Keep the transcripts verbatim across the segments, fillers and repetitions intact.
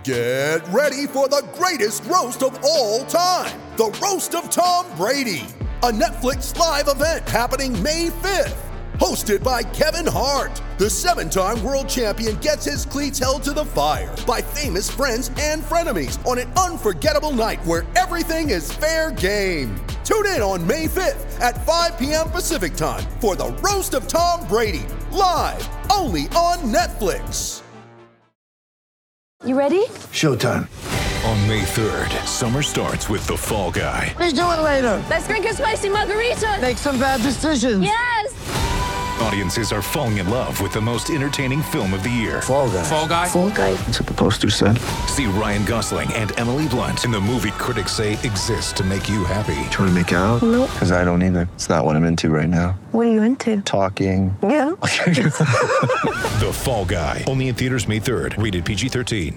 Get ready for the greatest roast of all time, the Roast of Tom Brady, a Netflix live event happening May fifth. Hosted by Kevin Hart, the seven-time world champion gets his cleats held to the fire by famous friends and frenemies on an unforgettable night where everything is fair game. Tune in on May fifth at five p.m. Pacific time for the Roast of Tom Brady, live only on Netflix. You ready? Showtime. On May third, summer starts with The Fall Guy. Let's do it later. Let's drink a spicy margarita. Make some bad decisions. Yes. Audiences are falling in love with the most entertaining film of the year. Fall Guy. Fall Guy? Fall Guy. That's what the poster said. See Ryan Gosling and Emily Blunt in the movie critics say exists to make you happy. Trying to make it out? Nope. Because I don't either. It's not what I'm into right now. What are you into? Talking. Yeah. The Fall Guy. Only in theaters May third. Rated P G thirteen.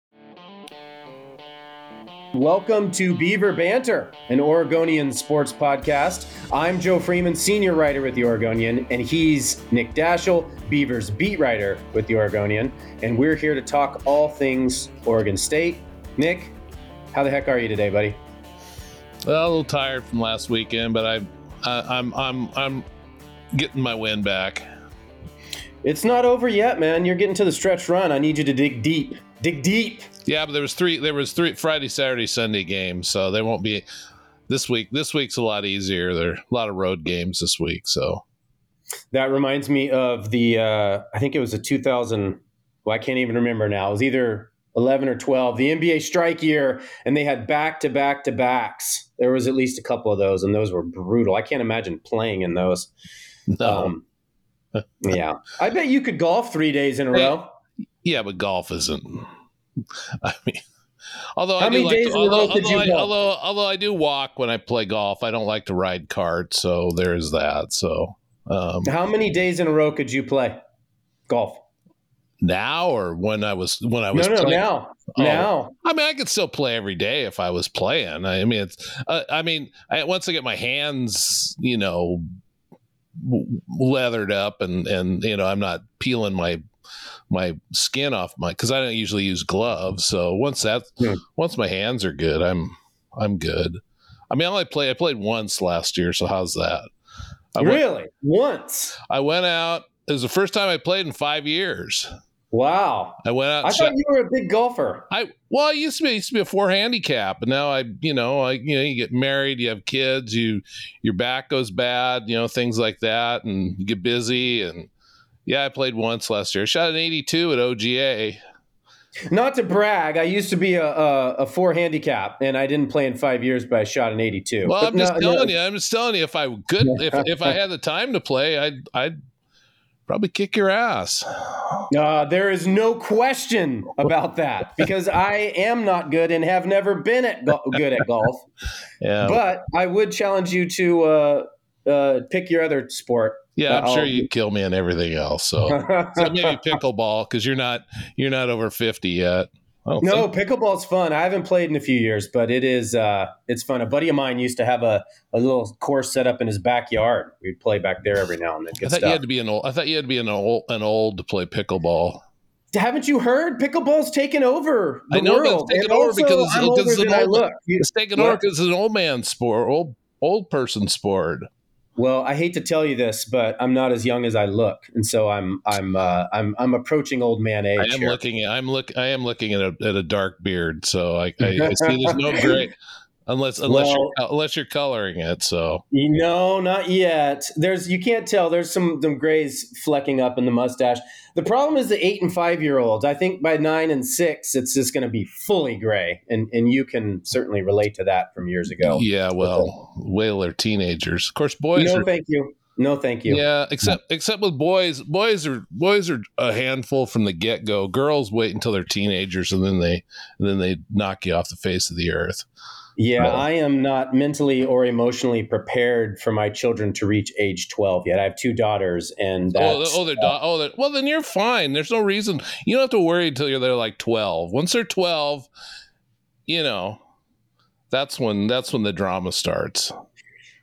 Welcome to Beaver Banter, an Oregonian sports podcast. I'm Joe Freeman, senior writer with the Oregonian, and he's Nick Daschel, Beavers beat writer with the Oregonian, and we're here to talk all things Oregon State. Nick, how the heck are you today, buddy? Well, a little tired from last weekend, but I, I I'm I'm I'm getting my win back. It's not over yet, man. You're getting to the stretch run. I need you to dig deep. Dig deep. Yeah, but there was three. There was three Friday, Saturday, Sunday games, so there won't be this week. This week's a lot easier. There are a lot of road games this week, so that reminds me of the. Uh, I think it was a two thousand. Well, I can't even remember now. It was either eleven or twelve. The N B A strike year, and they had back to back to backs. There was at least a couple of those, and those were brutal. I can't imagine playing in those. No. Um, yeah, I bet you could golf three days in a row. Yeah, but golf isn't. I mean, although How I do many like days to, in a row although, could although, you I, golf? although although I do walk when I play golf, I don't like to ride carts, so there's that. So um, How many days in a row could you play golf? now or when I was when I was No, no, playing? now. Oh, Now. I mean, I could still play every day if I was playing. I mean, it's. Uh, I mean, I, once I get my hands, you know, w- leathered up, and and you know, I'm not peeling my my skin off my because I don't usually use gloves. So once that, Yeah. once my hands are good, I'm I'm good. I mean, I only play. I played once last year, so how's that? I went, Really? Once? I went out. It was the first time I played in five years. Wow. I went out. I and thought shot- you were a big golfer. I well, I used to be I used to be a four handicap, and now I, you know, I you know, you get married, you have kids, you your back goes bad, you know, things like that, and you get busy. And yeah, I played once last year. I shot an eighty-two at O G A. Not to brag, I used to be a, a, a four handicap, and I didn't play in five years, but I shot an eighty-two. Well, But I'm just no, telling no. you, I'm just telling you, if I could, if if I had the time to play, I'd I'd probably kick your ass. Uh, there is no question about that because I am not good and have never been at go- good at golf. Yeah, But I would challenge you to uh, uh, pick your other sport. yeah, I'm I'll- sure you'd kill me and everything else. So, so maybe pickleball because you're not you're not over fifty yet. I don't No, think- pickleball's fun. I haven't played in a few years, but it is uh, it's fun. A buddy of mine used to have a, a little course set up in his backyard. We'd play back there every now and then. I Good thought stuff. you had to be an old. I thought you had to be an old, an old to play pickleball. Haven't you heard? Pickleball's taken over the I know, but it's world. taken And over also, because it's- I'm because older it's an than I old- look. You- It's taken What? over because it's an old man sport, old old person sport. Well, I hate to tell you this, but I'm not as young as I look, and so I'm I'm uh, I'm I'm approaching old man age. I am here. looking at I'm look I am looking at a at a dark beard, so I I, I see there's no gray unless unless Well- you're unless you're coloring it. So No, not yet. There's you can't tell. There's some some grays flecking up in the mustache. The problem is the eight and five year olds. I think by nine and six, it's just going to be fully gray, and and you can certainly relate to that from years ago. yeah, well, well, they're teenagers. Of course, boys No, are. thank you. No, thank you. Yeah, except except with boys, boys are boys are a handful from the get go. Girls wait until they're teenagers and then they and then they knock you off the face of the earth. Yeah, No. I am not mentally or emotionally prepared for my children to reach age twelve yet. I have two daughters, and Oh, that's, oh, they're do- oh, they're, well, then you're fine. There's no reason you don't have to worry until you're they're like twelve. Once they're twelve, you know, that's when that's when the drama starts.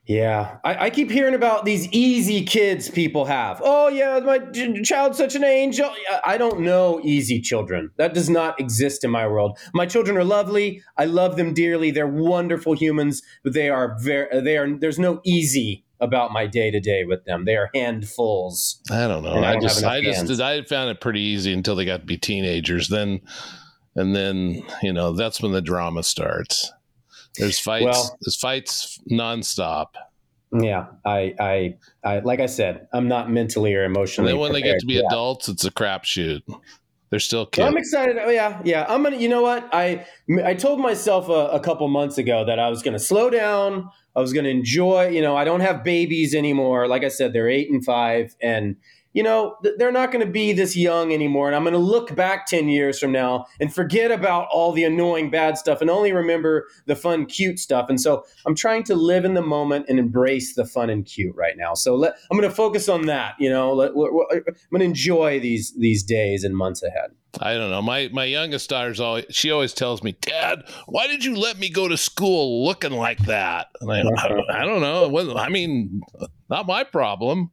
Yeah, I, I keep hearing about these easy kids people have. Oh, yeah, my ch- child's such an angel. I don't know easy children. That does not exist in my world. My children are lovely. I love them dearly. They're wonderful humans, but they are very. They are. There's no easy about my day to day with them. They are handfuls. I don't know. I, I, don't just, I hands. just, I found it pretty easy until they got to be teenagers. Then, and then, you know, that's when the drama starts. There's fights. Well, there's fights nonstop. Yeah, I, I, I, like I said, I'm not mentally or emotionally. And then when they get to be yeah. adults, it's a crapshoot. They're still kids. Well, I'm excited. Oh, yeah, yeah. I'm gonna. You know what? I, I told myself a, a couple months ago that I was gonna slow down. I was gonna enjoy. You know, I don't have babies anymore. Like I said, they're eight and five, and you know, they're not going to be this young anymore. And I'm going to look back ten years from now and forget about all the annoying bad stuff and only remember the fun, cute stuff. And so I'm trying to live in the moment and embrace the fun and cute right now. So let, I'm going to focus on that. You know, let, I'm going to enjoy these these days and months ahead. I don't know. My my youngest daughter's always, she always tells me, Dad, why did you let me go to school looking like that? And I, I, I don't know. It wasn't, I mean, not my problem.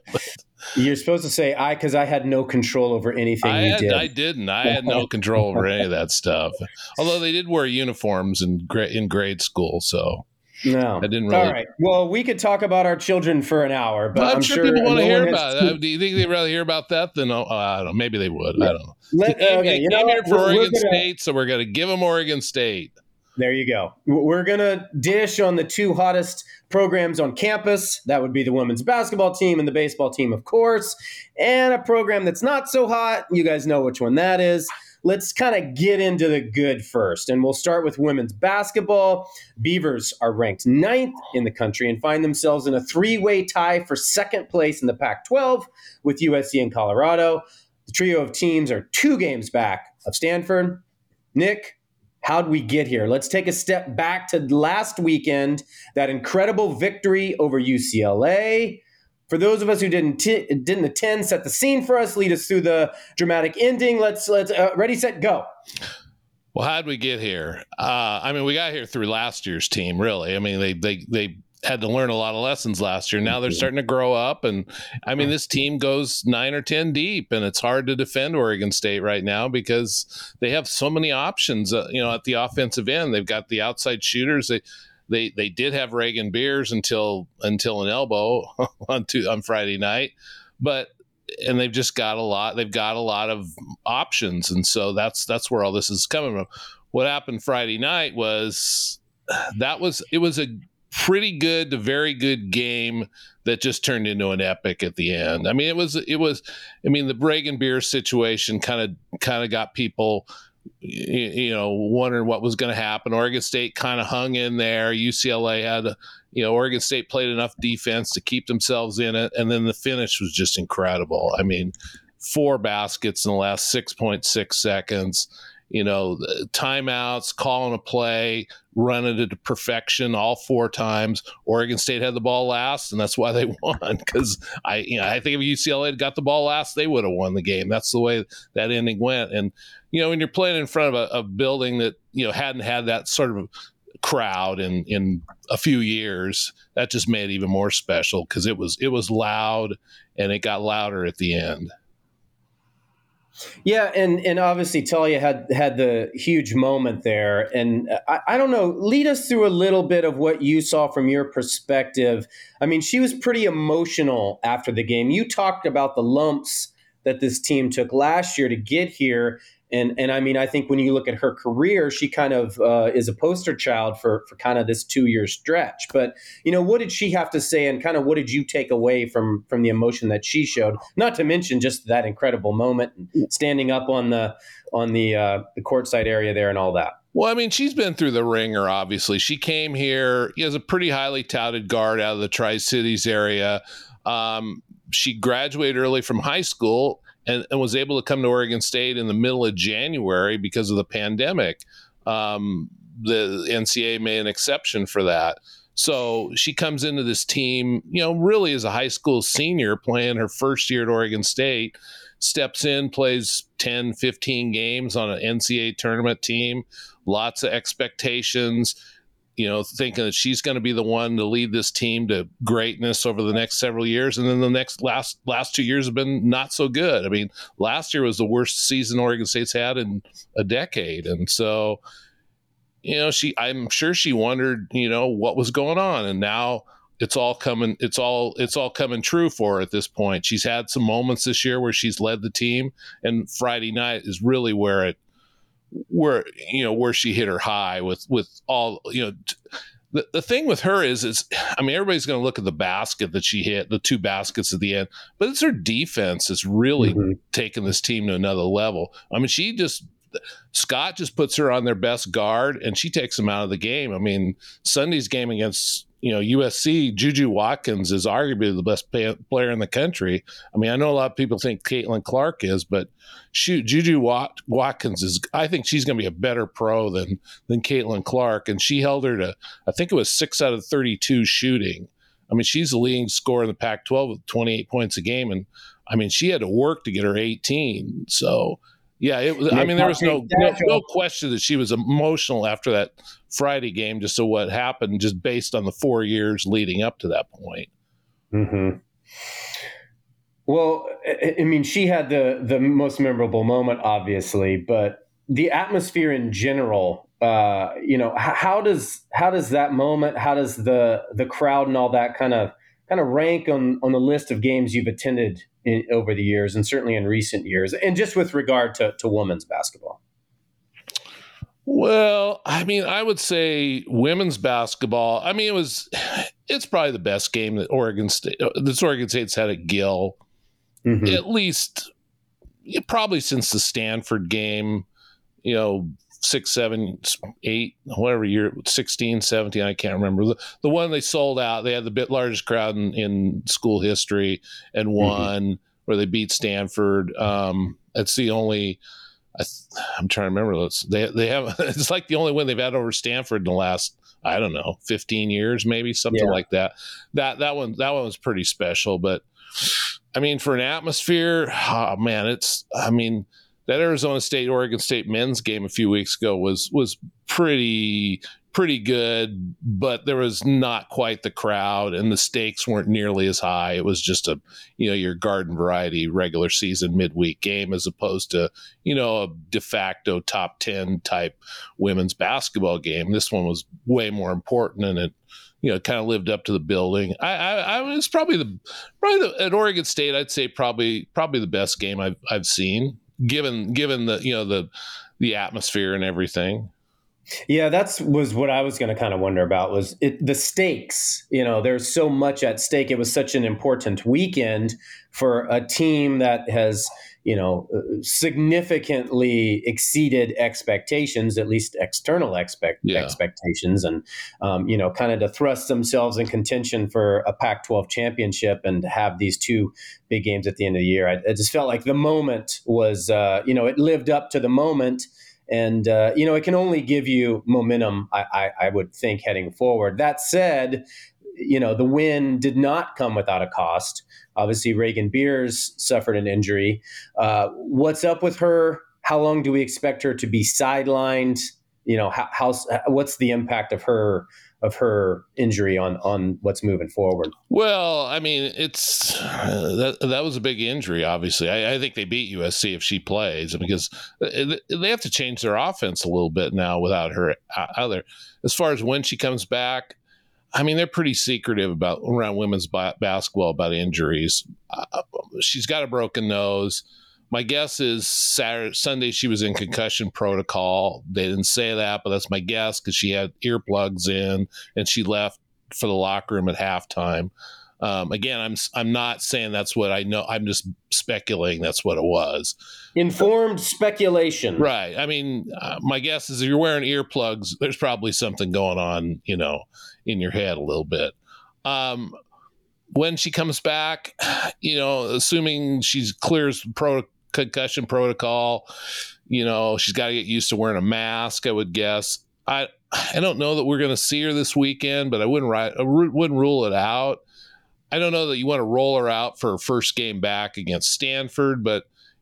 You're supposed to say I, because I had no control over anything I you had, did. I didn't. I had no control over any of that stuff. Although they did wear uniforms in grade in grade school, so no, I didn't really. All right. Well, we could talk about our children for an hour, but well, I'm, I'm sure, sure people want to no hear one about has- it. Do you think they'd rather hear about that than uh, I don't know? Maybe they would. Yeah. I don't know. Let, they came, okay, they you know came here what? for We're- we're Oregon gonna- State, so we're going to give them Oregon State. There you go. We're going to dish on the two hottest programs on campus. That would be the women's basketball team and the baseball team, of course. And a program that's not so hot. You guys know which one that is. Let's kind of get into the good first. And we'll start with women's basketball. Beavers are ranked ninth in the country and find themselves in a three-way tie for second place in the Pac twelve with U S C and Colorado. The trio of teams are two games back of Stanford. Nick, how'd we get here? Let's take a step back to last weekend, that incredible victory over U C L A. For those of us who didn't t- didn't attend, set the scene for us, lead us through the dramatic ending. Let's let's uh, ready, set, go. Well, how'd we get here? Uh, I mean, we got here through last year's team, really. I mean, they they they had to learn a lot of lessons last year. Now they're starting to grow up, and I mean, this team goes nine or ten deep, and it's hard to defend Oregon State right now because they have so many options. Uh, you know, at the offensive end, they've got the outside shooters. They they they did have Reagan Beers until until an elbow on two, on Friday night, but. And they've just got a lot. They've got a lot of options, and so that's that's where all this is coming from. What happened Friday night was that was it was a pretty good to very good game that just turned into an epic at the end. I mean, it was it was. I mean, the Reagan Beer situation kind of kind of got people, you, you know, wondering what was going to happen. Oregon State kind of hung in there. U C L A had. You know, Oregon State played enough defense to keep themselves in it, and then the finish was just incredible. I mean, four baskets in the last six point six seconds, you know, timeouts, calling a play, running it to perfection all four times. Oregon State had the ball last, and that's why they won, because I, you know, I think if U C L A had got the ball last, they would have won the game. That's the way that ending went. And, you know, when you're playing in front of a, a building that, you know, hadn't had that sort of crowd in in a few years, that just made it even more special because it was it was loud, and it got louder at the end. Yeah, and and obviously Talia had had the huge moment there, and I, I don't know, lead us through a little bit of what you saw from your perspective. I mean, she was pretty emotional after the game. You talked about the lumps that this team took last year to get here. And and I mean, I think when you look at her career, she kind of uh, is a poster child for for kind of this two-year stretch. But, you know, what did she have to say, and kind of what did you take away from from the emotion that she showed? Not to mention just that incredible moment, standing up on the on the uh, the courtside area there and all that. Well, I mean, she's been through the ringer, obviously. She came here as a pretty highly touted guard out of the Tri-Cities area. Um, she graduated early from high school. And, and was able to come to Oregon State in the middle of January because of the pandemic. Um, the N C A A made an exception for that. So she comes into this team, you know, really as a high school senior playing her first year at Oregon State, steps in, plays ten, fifteen games on an N C A A tournament team, lots of expectations. you know, thinking that she's going to be the one to lead this team to greatness over the next several years. And then the next last last two years have been not so good. I mean, last year was the worst season Oregon State's had in a decade. And so, you know, she I'm sure she wondered, you know, what was going on. And now it's all coming, it's all, it's all coming true for her at this point. She's had some moments this year where she's led the team, and Friday night is really where it, where, you know, where she hit her high with, with all, you know, t- the, the thing with her is, is, I mean, everybody's going to look at the basket that she hit, the two baskets at the end, but it's her defense that's really mm-hmm. taken this team to another level. I mean, she just, Scott just puts her on their best guard and she takes them out of the game. I mean, Sunday's game against, you know, U S C, Juju Watkins is arguably the best pay- player in the country. I mean, I know a lot of people think Caitlin Clark is, but shoot, Juju Wat- Watkins is, I think she's going to be a better pro than, than Caitlin Clark. And she held her to, I think it was six out of thirty-two shooting. I mean, she's the leading scorer in the Pac twelve with twenty-eight points a game. And I mean, she had to work to get her eighteen. So, yeah, it was. I mean, there was no, no no question that she was emotional after that Friday game, just so what happened, just based on the four years leading up to that point. Mm-hmm. Well, I mean, she had the the most memorable moment, obviously, but the atmosphere in general. Uh, you know, how does how does that moment, how does the the crowd and all that kind of kind of rank on on the list of games you've attended in, over the years, and certainly in recent years, and just with regard to, to women's basketball? Well, I mean, I would say women's basketball. I mean, it was, it's probably the best game that Oregon State, this Oregon State's had at Gill, mm-hmm. at least probably since the Stanford game, you know, six, seven, eight, whatever year, sixteen, seventeen, I can't remember. The, the one they sold out, they had the bit largest crowd in, in school history and won, mm-hmm. where they beat Stanford. Um, it's the only, I th- I'm trying to remember this. They, they have, it's like the only win they've had over Stanford in the last, I don't know, fifteen years, maybe something yeah. like that. That, that one, that one was pretty special, but I mean, for an atmosphere, oh man, it's, I mean, that Arizona State, Oregon State men's game a few weeks ago was was pretty pretty good, but there was not quite the crowd and the stakes weren't nearly as high. It was just a, you know, your garden variety regular season midweek game as opposed to, you know, a de facto top ten type women's basketball game. This one was way more important, and it, you know, kind of lived up to the building. I, I, I was probably the probably the, at Oregon State, I'd say probably probably the best game I've I've seen. Given given the you know the the atmosphere and everything. Yeah, that's was what I was going to kind of wonder about was it, the stakes. You know, there's so much at stake. It was such an important weekend for a team that has, you know, significantly exceeded expectations, at least external expect yeah. expectations, and um, you know, kind of to thrust themselves in contention for a Pac twelve championship and to have these two big games at the end of the year. I, I just felt like the moment was, uh, you know, it lived up to the moment. And, uh, you know, it can only give you momentum, I, I, I would think, heading forward. That said, you know, the win did not come without a cost. Obviously, Reagan Beers suffered an injury. Uh, what's up with her? How long do we expect her to be sidelined? You know, how, how what's the impact of her of her injury on on what's moving forward? Well, I mean, it's uh, that that was a big injury. Obviously, I, I think they beat U S C if she plays because they have to change their offense a little bit now without her out there. As far as when she comes back, I mean, they're pretty secretive about around women's ba- basketball about injuries. Uh, she's got a broken nose. My guess is Saturday, Sunday she was in concussion protocol. They didn't say that, but that's my guess because she had earplugs in and she left for the locker room at halftime. Um, again, I'm I'm not saying that's what I know. I'm just speculating that's what it was. Informed speculation. Right. I mean, uh, my guess is if you're wearing earplugs, there's probably something going on, you know, in your head a little bit. Um, when she comes back, you know, assuming she's clears pro concussion protocol, you know, she's got to get used to wearing a mask, I would guess. I I don't know that we're going to see her this weekend, but I wouldn't I wouldn't rule it out. I don't know that you want to roll her out for her first game back against Stanford, but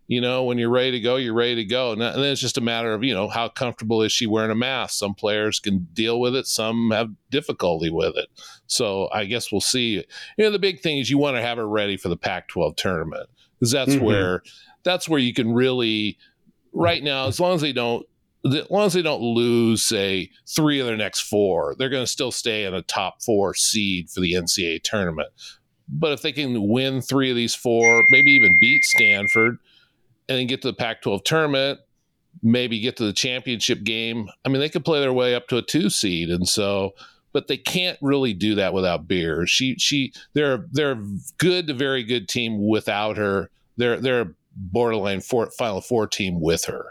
You know, when you're ready to go, you're ready to go. And then it's just a matter of, you know, how comfortable is she wearing a mask? Some players can deal with it. Some have difficulty with it. So I guess we'll see. You know, the big thing is you want to have her ready for the Pac twelve tournament, because that's mm-hmm. where that's where you can really, right now, as long as they don't, as long as they don't lose, say, three of their next four, they're going to still stay in a top four seed for the N C double A tournament. But if they can win three of these four, maybe even beat Stanford, and then get to the Pac twelve tournament, maybe get to the championship game, I mean, they could play their way up to a two seed. And so, but they can't really do that without Beers. She, she, they're, they're a good to very good team without her. They're, they're a borderline four, Final Four team with her.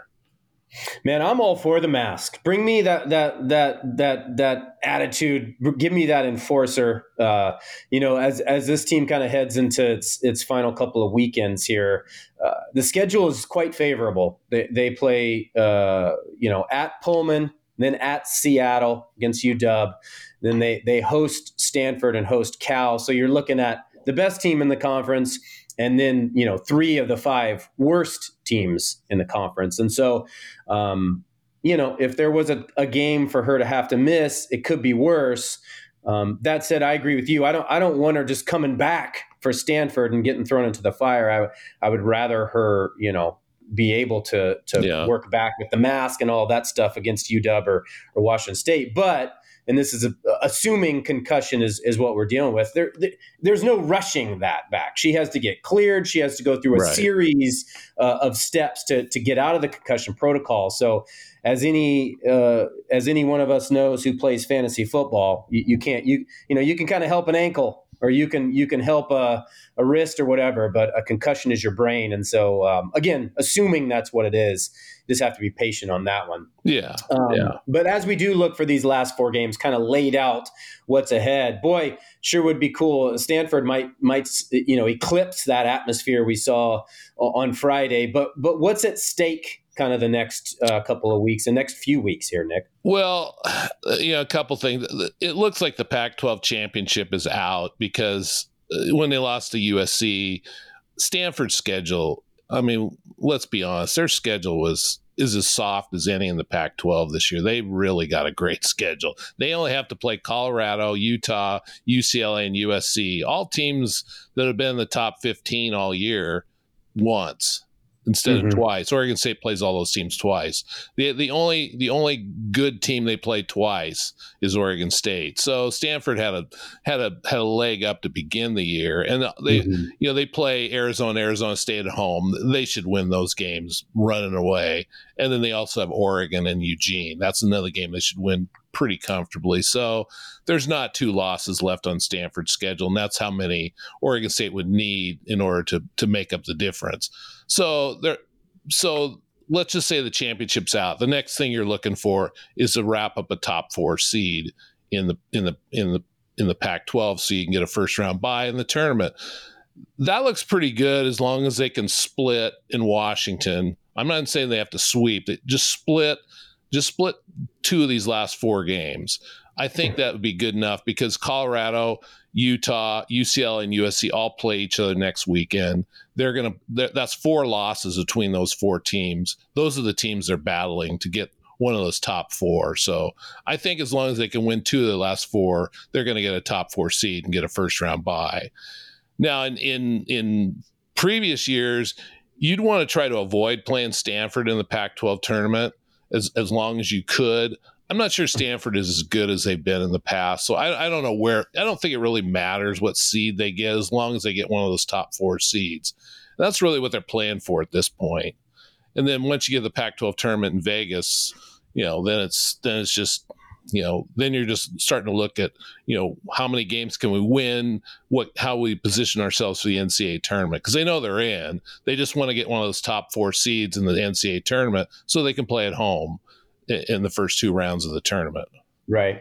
Man, I'm all for the mask. Bring me that that that that that attitude. Give me that enforcer. Uh, you know, as as this team kind of heads into its its final couple of weekends here, uh, the schedule is quite favorable. They they play, uh, you know, at Pullman, then at Seattle against U W. Then they they host Stanford and host Cal. So you're looking at the best team in the conference, and then, you know, three of the five worst teams in the conference. And so, um, you know, if there was a, a game for her to have to miss, it could be worse. Um, that said, I agree with you. I don't I don't want her just coming back for Stanford and getting thrown into the fire. I, I would rather her, you know, be able to to yeah. work back with the mask and all that stuff against U W or, or Washington State. But, and this is a, assuming concussion is, is what we're dealing with, there, there, there's no rushing that back. She has to get cleared. She has to go through a right. series uh, of steps to to get out of the concussion protocol. So as any uh, as any one of us knows who plays fantasy football, you, you can't you you know you can kind of help an ankle, or you can you can help a, a wrist or whatever, but a concussion is your brain. And so um, again, assuming that's what it is, you just have to be patient on that one. Yeah. Um, yeah. But as we do look for these last four games, kind of laid out what's ahead, boy, sure would be cool. Stanford might might you know eclipse that atmosphere we saw on Friday. But but what's at stake kind of the next uh, couple of weeks, the next few weeks here, Nick? Well, you know, a couple things. It looks like the Pac twelve championship is out because when they lost to U S C, Stanford's schedule, I mean, let's be honest, their schedule was is as soft as any in the Pac twelve this year. They really got a great schedule. They only have to play Colorado, Utah, U C L A, and U S C, all teams that have been in the top fifteen all year once instead mm-hmm. of twice. Oregon State plays all those teams twice. The the only the only good team they play twice is Oregon State. So Stanford had a had a had a leg up to begin the year, and they mm-hmm. you know they play Arizona, Arizona State at home. They should win those games running away. And then they also have Oregon and Eugene. That's another game they should win pretty comfortably. So there's not two losses left on Stanford's schedule, and that's how many Oregon State would need in order to to make up the difference. So there, so let's just say the championship's out. The next thing you're looking for is to wrap up a top four seed in the in the in the in the Pac twelve, so you can get a first round bye in the tournament. That looks pretty good as long as they can split in Washington. I'm not saying they have to sweep it, just split, just split two of these last four games. I think that would be good enough because Colorado, Utah, U C L A, and U S C all play each other next weekend. They're going to, that's four losses between those four teams. Those are the teams they're battling to get one of those top four. So I think as long as they can win two of the last four, they're going to get a top four seed and get a first round bye. Now, in, in, in previous years, you'd want to try to avoid playing Stanford in the Pac twelve tournament as, as long as you could. I'm not sure Stanford is as good as they've been in the past. So I, I don't know where, I don't think it really matters what seed they get as long as they get one of those top four seeds. That's really what they're playing for at this point. And then once you get the Pac twelve tournament in Vegas, you know, then it's, then it's just, you know, then you're just starting to look at, you know, how many games can we win, what, how we position ourselves for the N C double A tournament. Cause they know they're in, they just want to get one of those top four seeds in the N C double A tournament so they can play at home in the first two rounds of the tournament. Right.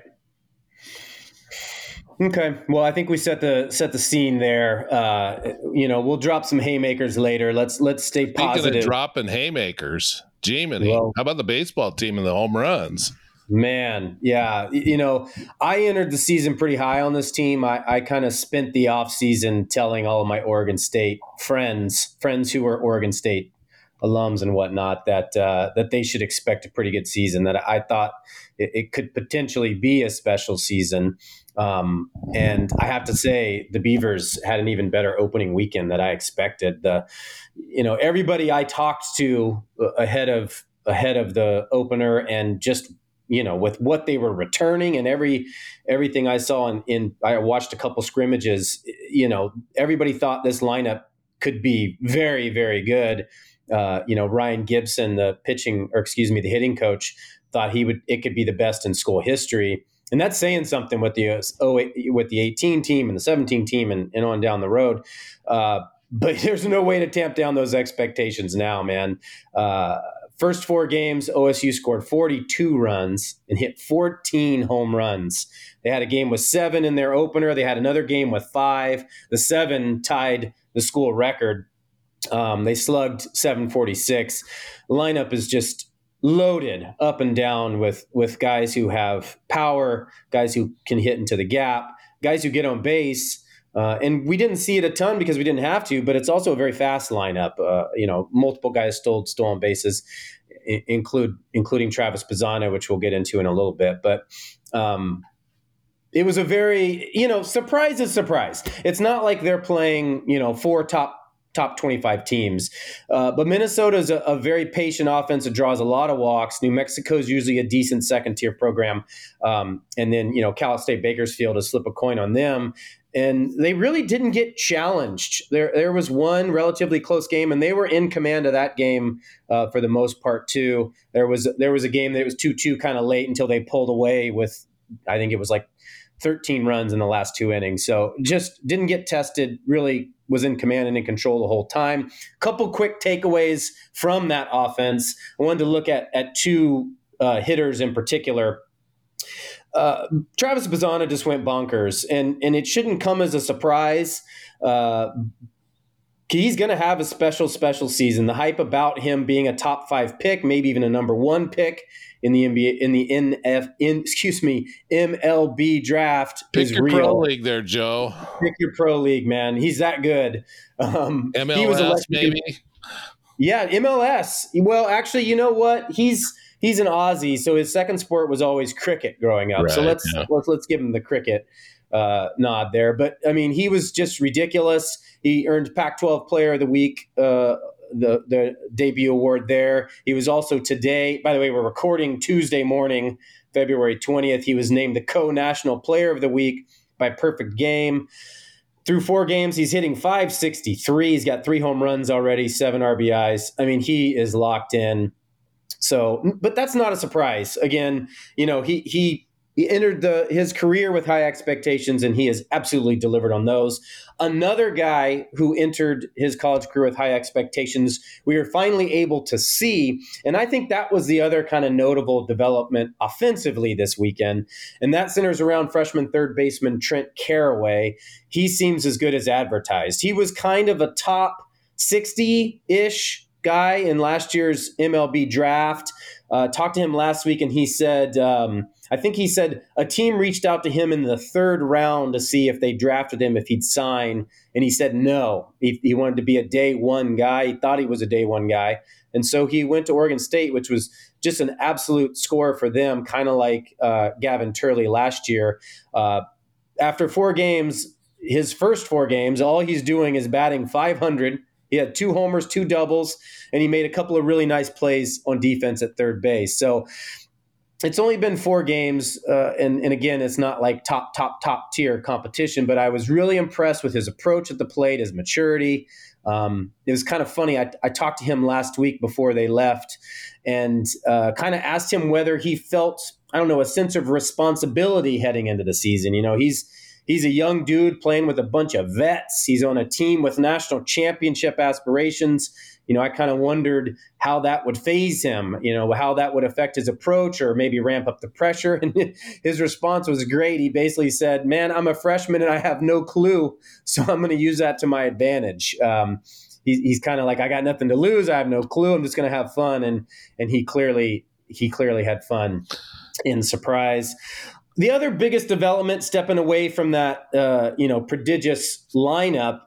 Okay. Well, I think we set the set the scene there. Uh, you know, we'll drop some haymakers later. Let's let's stay positive. Speaking of dropping haymakers, Jiminy, well, how about the baseball team and the home runs? Man, yeah. You know, I entered the season pretty high on this team. I, I kind of spent the offseason telling all of my Oregon State friends, friends who were Oregon State alums and whatnot that uh, that they should expect a pretty good season. That I thought it, it could potentially be a special season. Um, and I have to say, the Beavers had an even better opening weekend than I expected. The, you know, everybody I talked to ahead of ahead of the opener, and just, you know, with what they were returning and every everything I saw in, in I watched a couple scrimmages. You know, everybody thought this lineup could be very, very good. Uh, you know, Ryan Gibson, the pitching, or excuse me, the hitting coach, thought he would it could be the best in school history. And that's saying something with the with the eighteen team and the seventeen team and, and on down the road. Uh, but there's no way to tamp down those expectations now, man. Uh, first four games, O S U scored forty-two runs and hit fourteen home runs. They had a game with seven in their opener. They had another game with five. The seven tied the school record. Um, they slugged seven forty-six. The lineup is just loaded up and down with with guys who have power, guys who can hit into the gap, guys who get on base. Uh, and we didn't see it a ton because we didn't have to, but it's also a very fast lineup. Uh, you know, multiple guys stole stolen bases, I- include including Travis Pisano, which we'll get into in a little bit. But um, it was a very, you know, surprise is surprise. It's not like they're playing, you know, four top top twenty-five teams. Uh, but Minnesota is a, a very patient offense that draws a lot of walks. New Mexico is usually a decent second tier program. Um, and then, you know, Cal State Bakersfield is flip a coin on them. And they really didn't get challenged. There there was one relatively close game, and they were in command of that game uh, for the most part, too. There was, there was a game that was two two kind of late until they pulled away with, I think it was like thirteen runs in the last two innings. So just didn't get tested, really was in command and in control the whole time. Couple quick takeaways from that offense. I wanted to look at, at two uh, hitters in particular. Uh, Travis Pisano just went bonkers, and, and it shouldn't come as a surprise. Uh, he's going to have a special, special season. The hype about him being a top five pick, maybe even a number one pick in the N B A, in the N F, in, excuse me, M L B draft Pick is your real. pro league there, Joe. Pick your pro league, man. He's that good. Um, M L S, he was elected, maybe? Yeah, M L S. Well, actually, you know what? He's he's an Aussie, so his second sport was always cricket growing up. Right, so let's yeah. let's let's give him the cricket uh, nod there. But I mean, he was just ridiculous. He earned Pac twelve Player of the Week, uh, the the debut award there. He was also today. By the way, we're recording Tuesday morning, February twentieth. He was named the co-national Player of the Week by Perfect Game. Through four games, he's hitting five sixty-three. He's got three home runs already, seven R B Is. I mean, he is locked in. So, but that's not a surprise. Again, you know, he he he entered the his career with high expectations, and he has absolutely delivered on those. Another guy who entered his college career with high expectations, we were finally able to see, and I think that was the other kind of notable development offensively this weekend, and that centers around freshman third baseman Trent Caraway. He seems as good as advertised. He was kind of a top sixty-ish guy in last year's M L B draft. Uh, talked to him last week, and he said, um, I think he said a team reached out to him in the third round to see if they drafted him, if he'd sign. And he said no. He, he wanted to be a day one guy. He thought he was a day one guy. And so he went to Oregon State, which was just an absolute score for them, kind of like uh, Gavin Turley last year. Uh, after four games, his first four games, all he's doing is batting five hundred. He had two homers, two doubles, and he made a couple of really nice plays on defense at third base. So it's only been four games, uh, and, and again, it's not like top, top, top tier competition, but I was really impressed with his approach at the plate, his maturity. Um, it was kind of funny. I, I talked to him last week before they left and uh, kind of asked him whether he felt, I don't know, a sense of responsibility heading into the season. You know, he's He's a young dude playing with a bunch of vets. He's on a team with national championship aspirations. You know, I kind of wondered how that would phase him, you know, how that would affect his approach or maybe ramp up the pressure. And his response was great. He basically said, man, I'm a freshman and I have no clue, so I'm going to use that to my advantage. Um, he, he's kind of like, I got nothing to lose. I have no clue. I'm just going to have fun. And and he clearly he clearly had fun in Surprise. The other biggest development stepping away from that, uh, you know, prodigious lineup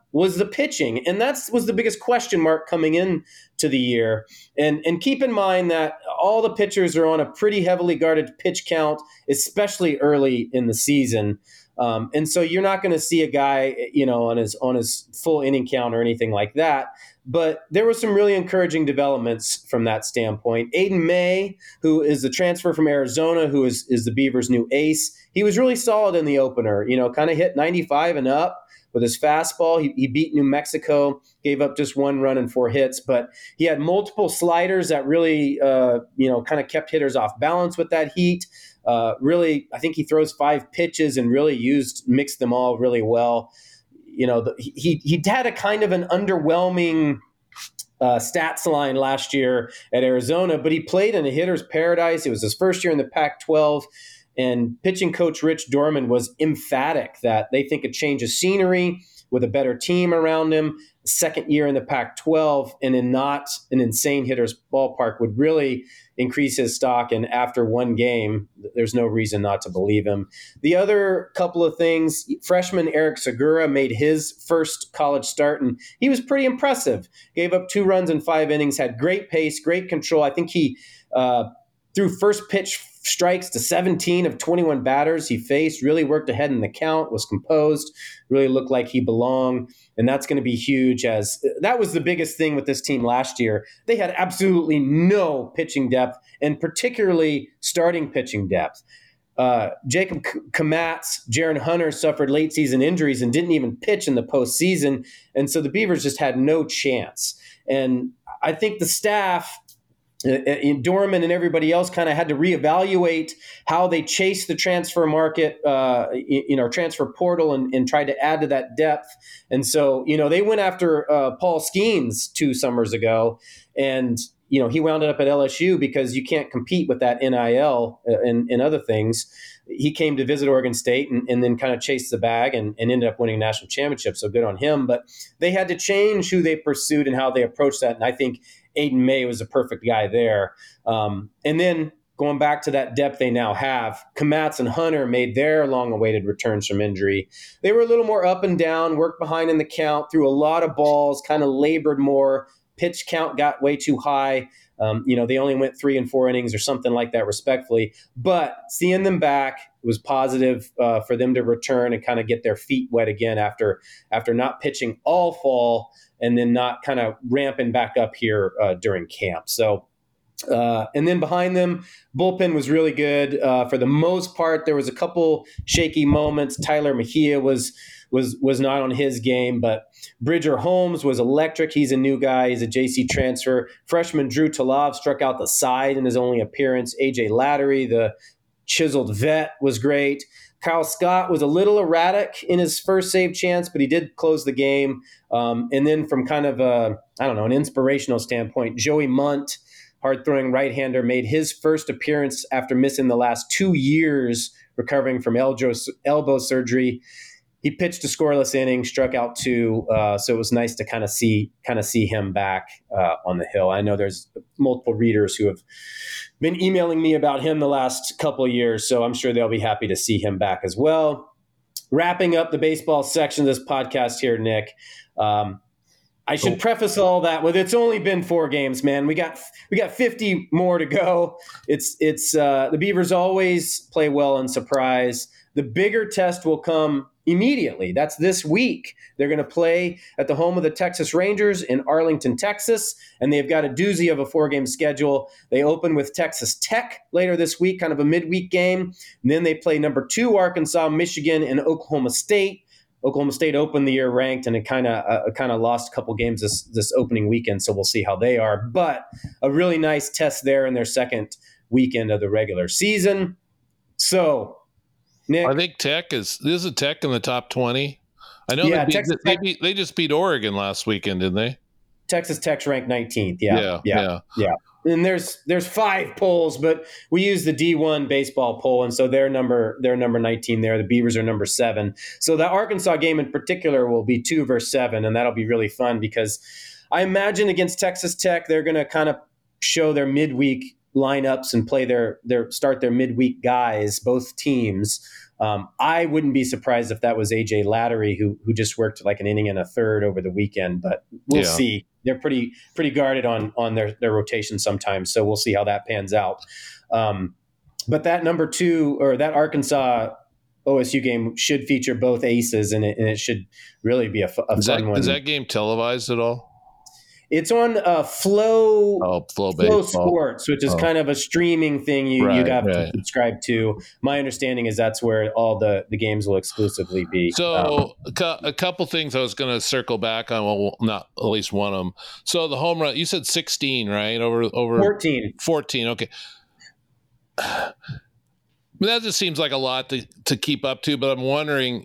was the pitching. And that was the biggest question mark coming in to the year. And, and keep in mind that all the pitchers are on a pretty heavily guarded pitch count, especially early in the season. Um, and so you're not going to see a guy, you know, on his on his full inning count or anything like that. But there were some really encouraging developments from that standpoint. Aiden May, who is the transfer from Arizona, who is, is the Beavers' new ace, he was really solid in the opener, you know, kind of hit ninety-five and up with his fastball. He, he beat New Mexico, gave up just one run and four hits, but he had multiple sliders that really, uh, you know, kind of kept hitters off balance with that heat. Uh, really, I think he throws five pitches and really used, mixed them all really well. You know, the, he he had a kind of an underwhelming uh, stats line last year at Arizona, but he played in a hitter's paradise. It was his first year in the Pac twelve, and pitching coach Rich Dorman was emphatic that they think a change of scenery with a better team around him, second year in the Pac twelve, and in not an insane hitter's ballpark would really increase his stock. And after one game, there's no reason not to believe him. The other couple of things, freshman Eric Segura made his first college start, and he was pretty impressive. Gave up two runs in five innings, had great pace, great control. I think he uh, threw first pitch strikes to seventeen of twenty-one batters he faced, really worked ahead in the count, was composed, really looked like he belonged. And that's going to be huge, as that was the biggest thing with this team last year. They had absolutely no pitching depth, and particularly starting pitching depth. Uh, Jacob Kamatz, Jaron Hunter suffered late season injuries and didn't even pitch in the postseason. And so the Beavers just had no chance. And I think the staff, Uh, Dorman and everybody else, kind of had to reevaluate how they chase the transfer market, uh, you know, transfer portal, and, and tried to add to that depth. And so, you know, they went after uh, Paul Skeens two summers ago, and you know, he wound up at L S U because you can't compete with that N I L and, and other things. He came to visit Oregon State and, and then kind of chased the bag and, and ended up winning a national championship. So good on him. But they had to change who they pursued and how they approached that. And I think Aiden May was a perfect guy there. Um, and then going back to that depth they now have, Kamatz and Hunter made their long-awaited returns from injury. They were a little more up and down, worked behind in the count, threw a lot of balls, kind of labored more. Pitch count got way too high. Um, you know, they only went three and four innings or something like that, respectfully. But seeing them back was positive uh, for them to return and kind of get their feet wet again after after not pitching all fall and then not kind of ramping back up here uh, during camp. So, uh, and then behind them, bullpen was really good uh, for the most part. There was a couple shaky moments. Tyler Mejia was was was not on his game, but Bridger Holmes was electric. He's a new guy. He's a J C transfer. Freshman Drew Talov struck out the side in his only appearance. A J Lattery, the chiseled vet, was great. Kyle Scott was a little erratic in his first save chance, but he did close the game. Um, and then from kind of a, I don't know, an inspirational standpoint, Joey Munt, hard-throwing right-hander, made his first appearance after missing the last two years recovering from elbow, elbow surgery. He pitched a scoreless inning, struck out two, uh, so it was nice to kind of see kind of see him back uh, on the hill. I know there's multiple readers who have been emailing me about him the last couple of years, so I'm sure they'll be happy to see him back as well. Wrapping up the baseball section of this podcast here, Nick. Um, I should oh. preface all that with it's only been four games, man. We got we got fifty more to go. It's it's uh, the Beavers always play well and surprise. The bigger test will come immediately. That's this week. They're going to play at the home of the Texas Rangers in Arlington, Texas, and they've got a doozy of a four-game schedule. They open with Texas Tech later this week, kind of a midweek game. And then they play number two Arkansas, Michigan, and Oklahoma State. Oklahoma State opened the year ranked, and it kind of uh, kind of lost a couple games this this opening weekend, so we'll see how they are. But a really nice test there in their second weekend of the regular season. So, Nick, I think Tech is this is Tech in the top twenty. I know yeah, they, beat, Texas they, Tech, beat, they just beat Oregon last weekend, didn't they? Texas Tech's ranked nineteenth. Yeah, yeah, yeah, yeah. yeah. And there's there's five polls, but we use the D one baseball poll, and so they're number they're number nineteen there. The Beavers are number seven. So the Arkansas game in particular will be two versus seven, and that'll be really fun because I imagine against Texas Tech they're going to kind of show their midweek lineups and play their their start their midweek guys, both teams. Um, I wouldn't be surprised if that was A J Lattery, who who just worked like an inning and a third over the weekend. But we'll Yeah. see. They're pretty pretty guarded on on their their rotation sometimes, so we'll see how that pans out. Um, but that number two or that Arkansas O S U game should feature both aces, and it, and it should really be a, fu- a Is fun that, one. is that game televised at all? It's on uh, Flow. Oh, Flow Flow Baseball. Sports, which is Oh. kind of a streaming thing you, Right, you'd have to right. subscribe to. My understanding is that's where all the, the games will exclusively be. So Um, a, cou- a couple things I was going to circle back on. Well, not at least one of them. So the home run, you said sixteen, right? Over over fourteen. fourteen. Okay. But that just seems like a lot to, to keep up to, but I'm wondering,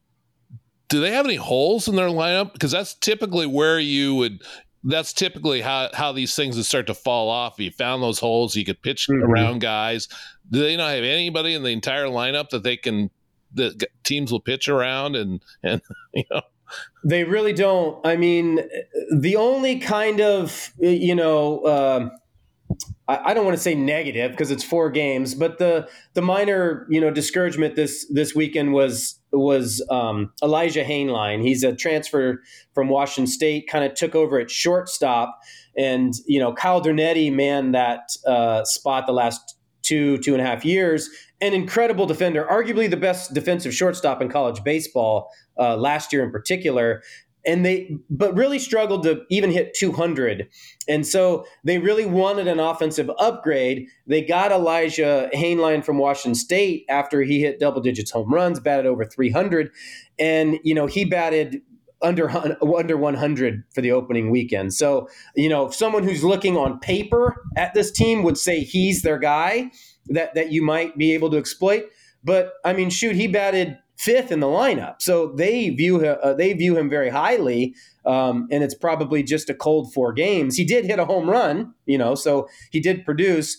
do they have any holes in their lineup? Because that's typically where you would, that's typically how, how these things would start to fall off. If you found those holes, you could pitch Mhm. around guys. Do they not have anybody in the entire lineup that they can, that g- teams will pitch around and, and, you know? They really don't. I mean, the only kind of, you know, um I, I don't want to say negative because it's four games, but the the minor, you know, discouragement this this weekend was was um, Elijah Hainline. He's a transfer from Washington State, kind of took over at shortstop, and you know, Kyle Dernetti manned that uh, spot the last two two and a half years. An incredible defender, arguably the best defensive shortstop in college baseball uh, last year in particular. And they, but really struggled to even hit two hundred. And so they really wanted an offensive upgrade. They got Elijah Hainline from Washington State after he hit double digits home runs, batted over three hundred. And, you know, he batted under, under one hundred for the opening weekend. So, you know, someone who's looking on paper at this team would say he's their guy that, that you might be able to exploit. But I mean, shoot, he batted fifth in the lineup, so they view him, uh, they view him very highly, um, and it's probably just a cold four games. He did hit a home run, you know, so he did produce,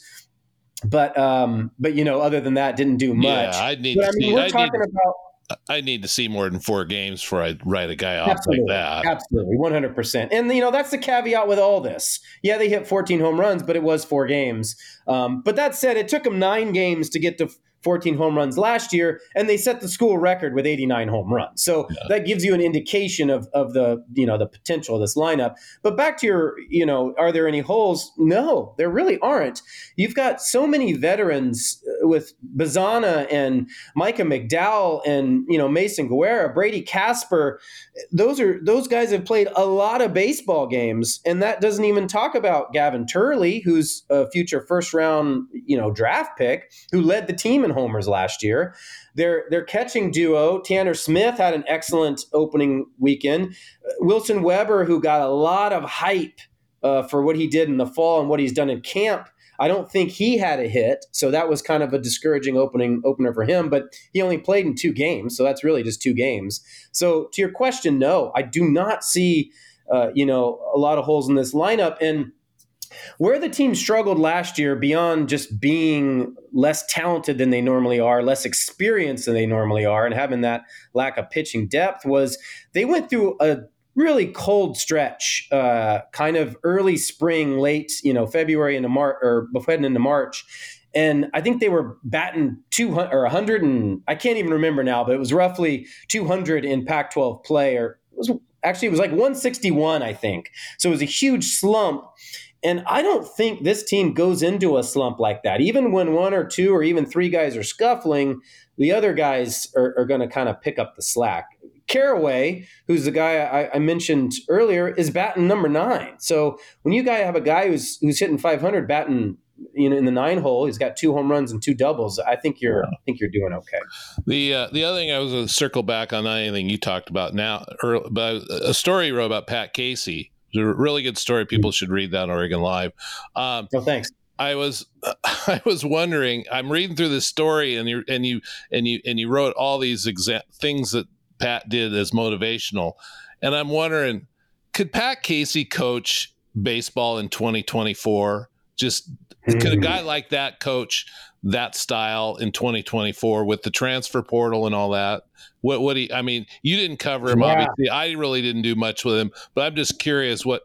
but um, but you know, other than that, didn't do much. Yeah, I need But, to I mean, see, we're I talking need, about I need to see more than four games before I write a guy off absolutely, like that. absolutely, one hundred percent. And you know, that's the caveat with all this. Yeah, they hit fourteen home runs, but it was four games. Um, but that said, it took them nine games to get to fourteen home runs last year, and they set the school record with eighty-nine home runs. So yeah. that gives you an indication of of the, you know, the potential of this lineup. But back to your, you know, are there any holes? No, there really aren't. You've got so many veterans with Bazana and Micah McDowell and, you know, Mason Guerra, Brady Casper. Those are those guys have played a lot of baseball games, and that doesn't even talk about Gavin Turley, who's a future first round, you know, draft pick, who led the team in homers last year. Their their catching duo, Tanner Smith, had an excellent opening weekend. Wilson Weber, who got a lot of hype uh, for what he did in the fall and what he's done in camp, I don't think he had a hit, so that was kind of a discouraging opening opener for him, but he only played in two games, so that's really just two games. So to your question, no, I do not see uh, you know, a lot of holes in this lineup. And where the team struggled last year, beyond just being less talented than they normally are, less experienced than they normally are, and having that lack of pitching depth, was they went through a really cold stretch, uh, kind of early spring, late, you know, February into March, or heading into March. And I think they were batting two hundred or one hundred, and I can't even remember now, but it was roughly two hundred in Pac twelve play, or it was actually, it was like one sixty-one, I think. So it was a huge slump. And I don't think this team goes into a slump like that. Even when one or two or even three guys are scuffling, the other guys are, are going to kind of pick up the slack. Caraway, who's the guy I, I mentioned earlier, is batting number nine. So when you guys have a guy who's who's hitting five hundred, batting, you know, in the nine hole, he's got two home runs and two doubles. I think you're, I think you're doing okay. The uh, the other thing I was going to circle back on, not anything you talked about now, or, but a story you wrote about Pat Casey. It's a really good story. People should read that on Oregon Live. Um, oh, thanks. I was I was wondering. I'm reading through this story, and you and you and you and you wrote all these exa- things that Pat did as motivational, and I'm wondering, could Pat Casey coach baseball in twenty twenty-four? Just mm. could a guy like that coach that style in twenty twenty-four with the transfer portal and all that? What what he? I mean, you didn't cover him, yeah. Obviously. I really didn't do much with him, but I'm just curious what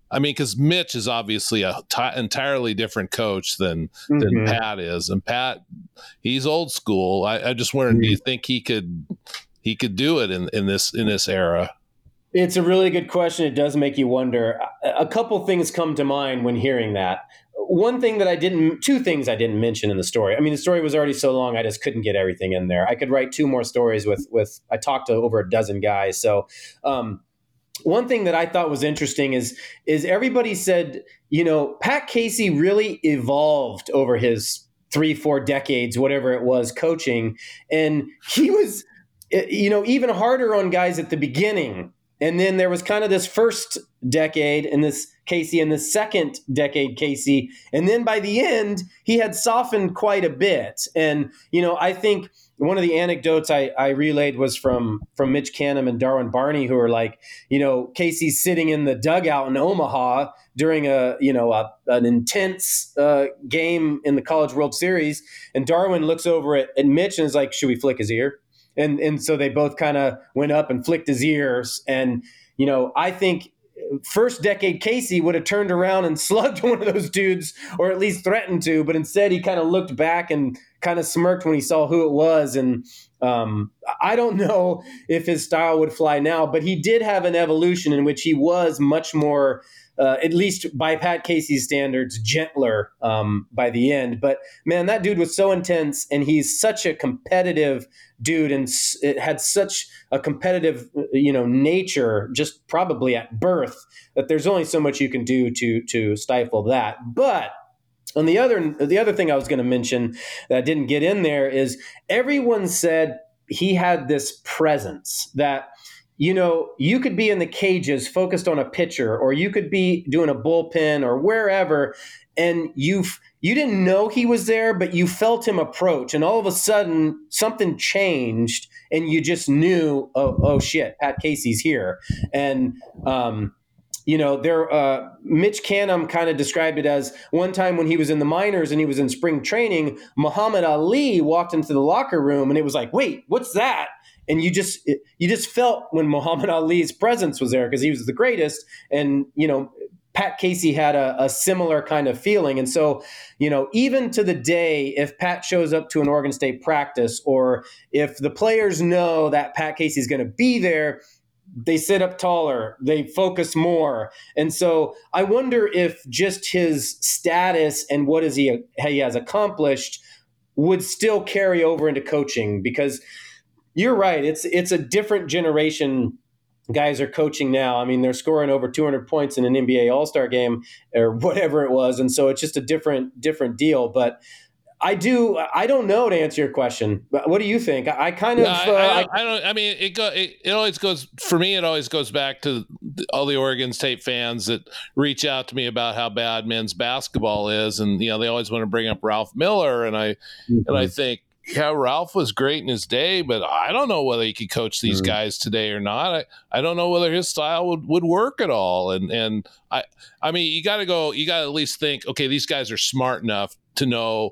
I mean, because Mitch is obviously a t- entirely different coach than mm-hmm. than Pat is, and Pat, he's old school. I, I just wondered, mm-hmm. do you think he could he could do it in, in this in this era? It's a really good question. It does make you wonder. A couple things come to mind when hearing that. One thing that I didn't, two things I didn't mention in the story. I mean, the story was already so long, I just couldn't get everything in there. I could write two more stories with with. I talked to over a dozen guys, so. Um, One thing that I thought was interesting is is everybody said, you know, Pat Casey really evolved over his three, four decades, whatever it was, coaching. And he was, you know, even harder on guys at the beginning. And then there was kind of this first decade and this Casey and the second decade Casey. And then by the end, he had softened quite a bit. And, you know, I think one of the anecdotes I, I relayed was from from Mitch Canham and Darwin Barney, who are like, you know, Casey's sitting in the dugout in Omaha during a, you know, a, an intense uh, game in the College World Series. And Darwin looks over at, at Mitch and is like, should we flick his ear? And and so they both kind of went up and flicked his ears. And, you know, I think first decade Casey would have turned around and slugged one of those dudes, or at least threatened to, but instead he kind of looked back and kind of smirked when he saw who it was. And um, I don't know if his style would fly now, but he did have an evolution in which he was much more, uh, at least by Pat Casey's standards, gentler um, by the end. But man, that dude was so intense, and he's such a competitive dude, and it had such a competitive, you know, nature, just probably at birth, that there's only so much you can do to to stifle that. But on the other, the other thing I was going to mention that didn't get in there is everyone said he had this presence that, you know, you could be in the cages focused on a pitcher, or you could be doing a bullpen or wherever, and you've you didn't know he was there, but you felt him approach, and all of a sudden something changed, and you just knew, oh, oh shit, Pat Casey's here. And um, you know, there. Uh, Mitch Canham kind of described it as one time when he was in the minors and he was in spring training, Muhammad Ali walked into the locker room, and it was like, wait, what's that? And you just you just felt when Muhammad Ali's presence was there, because he was the greatest. And, you know, Pat Casey had a, a similar kind of feeling. And so, you know, even to the day, if Pat shows up to an Oregon State practice, or if the players know that Pat Casey's going to be there, they sit up taller, they focus more. And so I wonder if just his status and what is he, he has accomplished would still carry over into coaching, because you're right. It's it's a different generation. Guys are coaching now. I mean, they're scoring over two hundred points in an N B A All-Star game or whatever it was. And so it's just a different different deal. But I do. I don't know, to answer your question. What do you think? I, I kind of. No, I, uh, I, don't, I don't. I mean, it, go, it it always goes for me. It always goes back to all the Oregon State fans that reach out to me about how bad men's basketball is, and you know they always want to bring up Ralph Miller, and I mm-hmm. and I think, yeah, Ralph was great in his day, but I don't know whether he could coach these mm-hmm. guys today or not. I, I don't know whether his style would, would work at all. And and I I mean, you got to go. You got to at least think, okay, these guys are smart enough to know.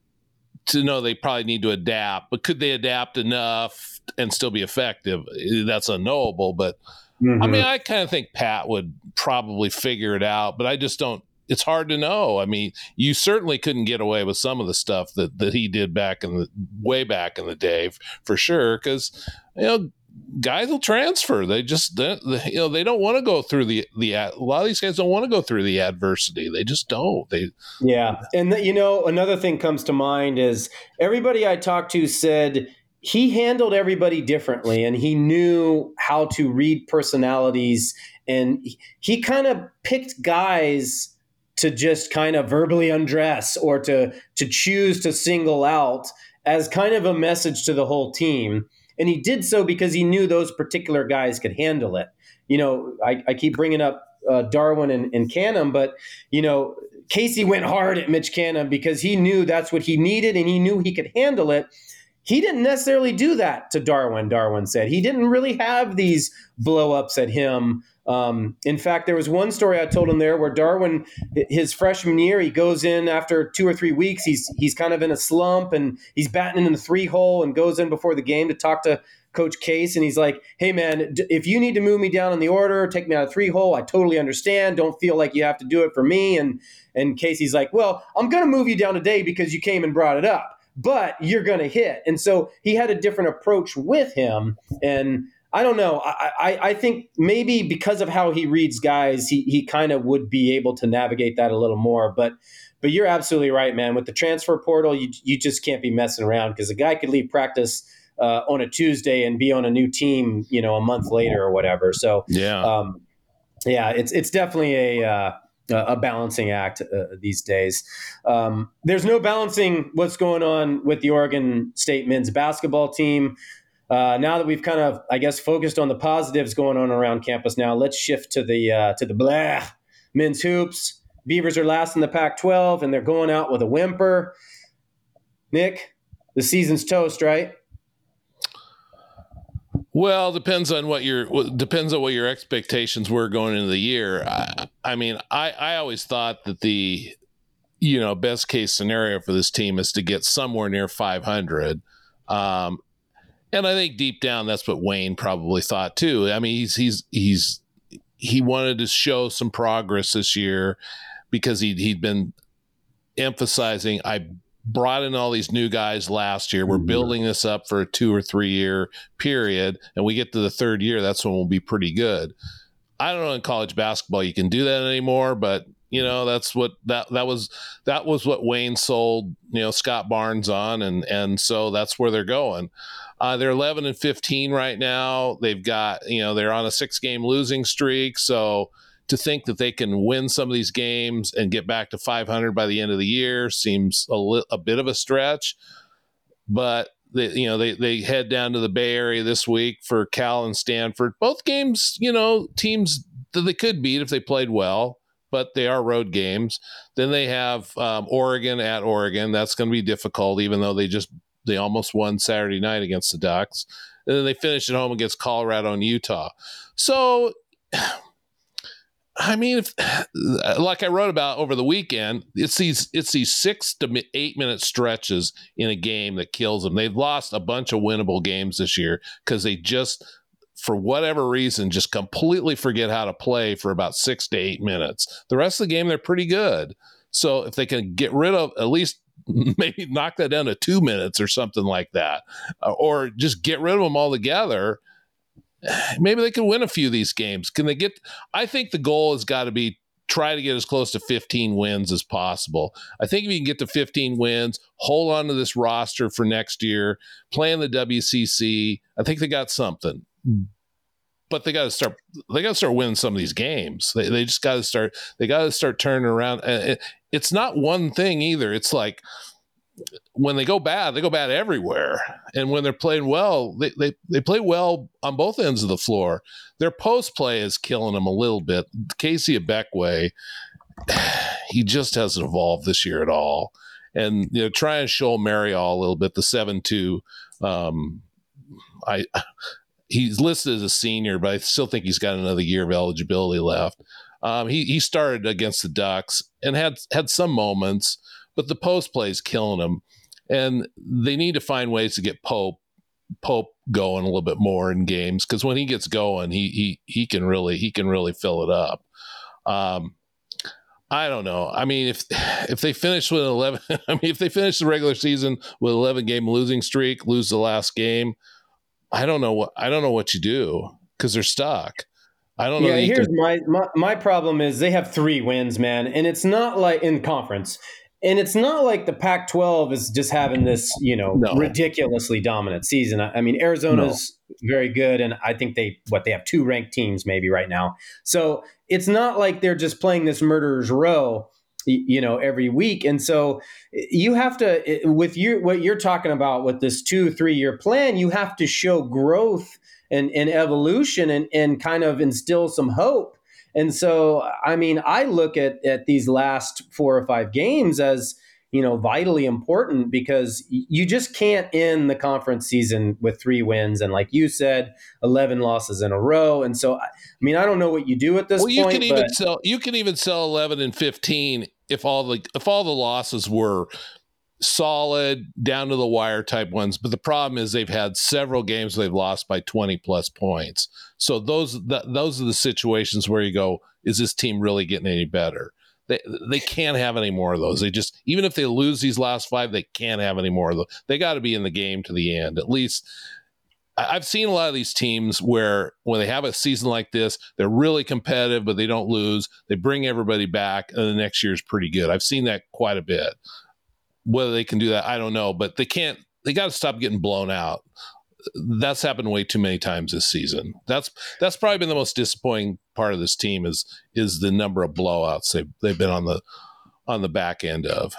to know they probably need to adapt, but could they adapt enough and still be effective? That's unknowable. But mm-hmm. I mean, I kind of think Pat would probably figure it out, but I just don't, it's hard to know. I mean, you certainly couldn't get away with some of the stuff that, that he did back in the way back in the day for sure. Cause you know, guys will transfer. They just, they, you know, they don't want to go through the, the, a lot of these guys don't want to go through the adversity. They just don't. They, yeah. And the, you know, another thing comes to mind is everybody I talked to said he handled everybody differently, and he knew how to read personalities, and he, he kind of picked guys to just kind of verbally undress or to, to choose to single out as kind of a message to the whole team. And he did so because he knew those particular guys could handle it. You know, I, I keep bringing up uh, Darwin and, and Canham, but, you know, Casey went hard at Mitch Canham because he knew that's what he needed, and he knew he could handle it. He didn't necessarily do that to Darwin, Darwin said. He didn't really have these blow-ups at him. Um, in fact, there was one story I told him there where Darwin, his freshman year, he goes in after two or three weeks. He's he's kind of in a slump, and he's batting in the three hole and goes in before the game to talk to Coach Case, and he's like, hey, man, d- if you need to move me down in the order, take me out of three hole, I totally understand. Don't feel like you have to do it for me. And, and Casey's like, well, I'm going to move you down today because you came and brought it up, but you're going to hit. And so he had a different approach with him. And I don't know. I, I, I think maybe because of how he reads guys, he, he kind of would be able to navigate that a little more. But But you're absolutely right, man. With the transfer portal, you you just can't be messing around because a guy could leave practice uh, on a Tuesday and be on a new team, you know, a month later or whatever. So Yeah, um, yeah, it's it's definitely a uh, a balancing act uh, these days. Um, there's no balancing what's going on with the Oregon State men's basketball team. Uh, now that we've kind of, I guess, focused on the positives going on around campus, now let's shift to the uh, to the blah men's hoops. Beavers are last in the Pac twelve, and they're going out with a whimper. Nick, the season's toast, right? well, depends on what your depends on what your expectations were going into the year. I, I mean, I, I always thought that the you know best case scenario for this team is to get somewhere near five hundred, um, and I think deep down that's what Wayne probably thought too. I mean, he's he's he's he wanted to show some progress this year, because he he'd been emphasizing, I brought in all these new guys last year. We're building this up for a two or three year period, and we get to the third year, that's when we'll be pretty good. I don't know in college basketball you can do that anymore, but you know that's what that that was that was what Wayne sold you know Scott Barnes on, and and so that's where they're going. Uh, they're eleven and fifteen right now. They've got you know they're on a six game losing streak, so to think that they can win some of these games and get back to five hundred by the end of the year seems a, li- a bit of a stretch. But they, you know, they they head down to the Bay Area this week for Cal and Stanford. Both games, you know, teams that they could beat if they played well, but they are road games. Then they have um, Oregon at Oregon. That's going to be difficult, even though they just they almost won Saturday night against the Ducks. And then they finish at home against Colorado and Utah. So. I mean, if, like I wrote about over the weekend, it's these it's these six to eight minute stretches in a game that kills them. They've lost a bunch of winnable games this year because they just, for whatever reason, just completely forget how to play for about six to eight minutes. The rest of the game, they're pretty good. So if they can get rid of at least maybe knock that down to two minutes or something like that, or just get rid of them altogether, maybe they can win a few of these games. Can they get? I think the goal has got to be try to get as close to fifteen wins as possible. I think if you can get to fifteen wins, hold on to this roster for next year, play in the W C C, I think they got something. But they got to start. They got to start winning some of these games. They they just got to start. They got to start turning around. It's not one thing either. It's like, when they go bad, they go bad everywhere. And when they're playing well, they, they, they play well on both ends of the floor. Their post play is killing them a little bit. Casey Ebekwe, he just hasn't evolved this year at all. And, you know, try and show Marial a little bit, the seven two. Um, I he's listed as a senior, but I still think he's got another year of eligibility left. Um, he, he started against the Ducks and had, had some moments, but the post play is killing them, and they need to find ways to get Pope Pope going a little bit more in games, because when he gets going, he he he can really he can really fill it up. Um, I don't know. I mean, if if they finish with eleven, I mean, if they finish the regular season with eleven game losing streak, lose the last game, I don't know what I don't know what you do, because they're stuck. I don't know. Yeah, here's can... my, my my problem is they have three wins, man, and it's not like in conference. And it's not like the Pac twelve is just having this, you know, no. ridiculously dominant season. I, I mean, Arizona's no. very good, and I think they what they have two ranked teams maybe right now. So it's not like they're just playing this murderer's row, you know, every week. And so you have to, with you, what you're talking about with this two, three year plan, you have to show growth and, and evolution and, and kind of instill some hope. And so, I mean, I look at, at these last four or five games as, you know, vitally important, because you just can't end the conference season with three wins. And like you said, eleven losses in a row. And so, I mean, I don't know what you do at this well, you point. Can even but- sell, you can even sell eleven and fifteen if all the if all the losses were solid, down to the wire type ones. But the problem is they've had several games they've lost by twenty plus points. So those th- those are the situations where you go, is this team really getting any better? They they can't have any more of those. They just, even if they lose these last five, they can't have any more of those. They got to be in the game to the end. At least I've seen a lot of these teams where when they have a season like this, they're really competitive, but they don't lose. They bring everybody back, and the next year is pretty good. I've seen that quite a bit. Whether they can do that, I don't know, but they can't. They got to stop getting blown out. That's happened way too many times this season. That's that's probably been the most disappointing part of this team is is the number of blowouts they've they've been on the on the back end of.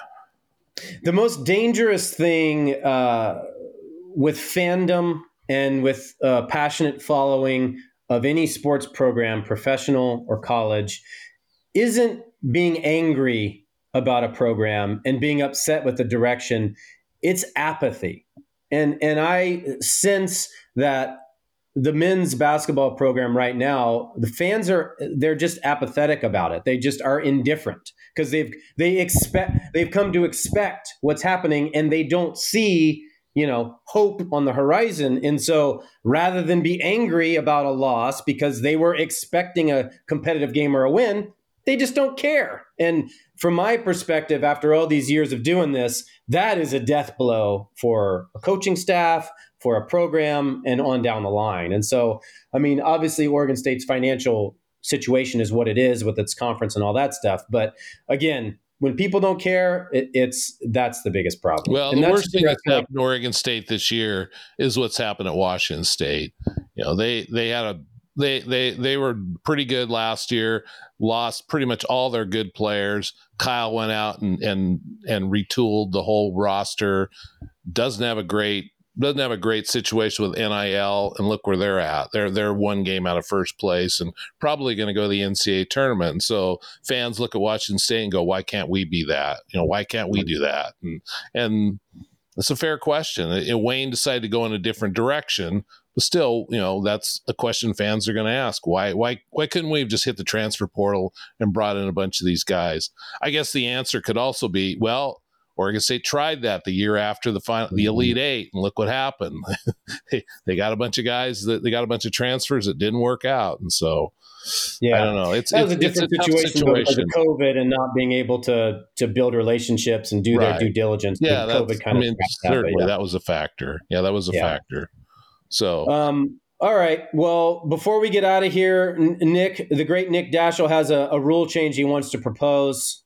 The most dangerous thing uh, with fandom and with a passionate following of any sports program, professional or college, isn't being angry about a program and being upset with the direction. It's apathy. And and I sense that the men's basketball program right now, the fans are they're just apathetic about it. They just are indifferent because they've they expect they've come to expect what's happening, and they don't see, you know, hope on the horizon. And so rather than be angry about a loss because they were expecting a competitive game or a win, they just don't care. And from my perspective, after all these years of doing this, that is a death blow for a coaching staff, for a program, and on down the line. And so, I mean, obviously Oregon State's financial situation is what it is with its conference and all that stuff. But again, when people don't care, it, it's that's the biggest problem. Well, and the that's worst thing the that's happened to Oregon State this year is what's happened at Washington State. You know, they they had a They they they were pretty good last year, lost pretty much all their good players. Kyle went out and and and retooled the whole roster. Doesn't have a great doesn't have a great situation with N I L, and look where they're at. They're they're one game out of first place and probably going to go to the N C double A tournament. And so fans look at Washington State and go, why can't we be that? You know, why can't we do that? And and it's a fair question. And Wayne decided to go in a different direction. But still, you know, that's a question fans are going to ask. Why, why, why couldn't we have just hit the transfer portal and brought in a bunch of these guys? I guess the answer could also be, well, Oregon State tried that the year after the final, the Elite Eight, and look what happened. they, they got a bunch of guys that they got a bunch of transfers that didn't work out, and so yeah, I don't know. It's that was it's, a different it's a situation, situation. because of COVID and not being able to to build relationships and do Right. their due diligence. Yeah, COVID kind I mean, of certainly that, yeah. that was a factor. Yeah, that was a Yeah. factor. So, um, all right. Well, before we get out of here, N- Nick, the great Nick Daschel has a, a rule change he wants to propose.